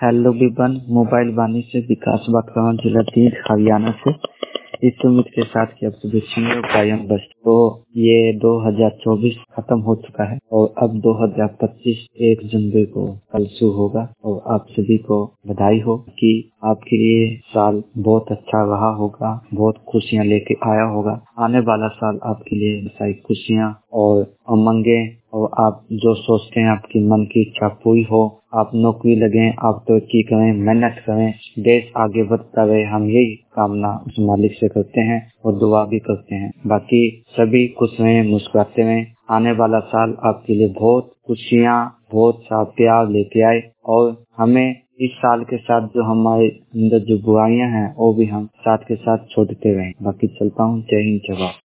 Hello weapon, mobile वाणी से विकास बात कर रहा हूँ, जिला तीर हरियाणा से। इस उम्मीद के साथ कि आप सभी सुनिए कायम बस। तो ये 2024 खत्म हो चुका है और अब 2025 1 जनवरी को कल शुरू होगा और आप सभी को बधाई हो कि आपके लिए साल बहुत अच्छा रहा होगा, बहुत खुशियाँ लेके आया होगा। आने वाला साल आपके लिए सारी खुशियाँ और उमंगे और आप जो सोचते हैं आपकी मन की इच्छा पूरी हो। आप नौकरी लगे, आप तरक्की करें, मेहनत करें, देश आगे बढ़ता रहे, हम यही कामना उस मालिक से करते हैं और दुआ भी करते हैं। बाकी सभी खुश रहें, मुस्कुराते रहें। आने वाला साल आपके लिए बहुत खुशियाँ, बहुत सा प्यार लेके आए और हमें इस साल के साथ जो हमारे अंदर जो बुराइयां हैं वो भी हम साथ के साथ छोड़ते रहें। बाकी चलता हूँ। जय हिंद, जय भारत।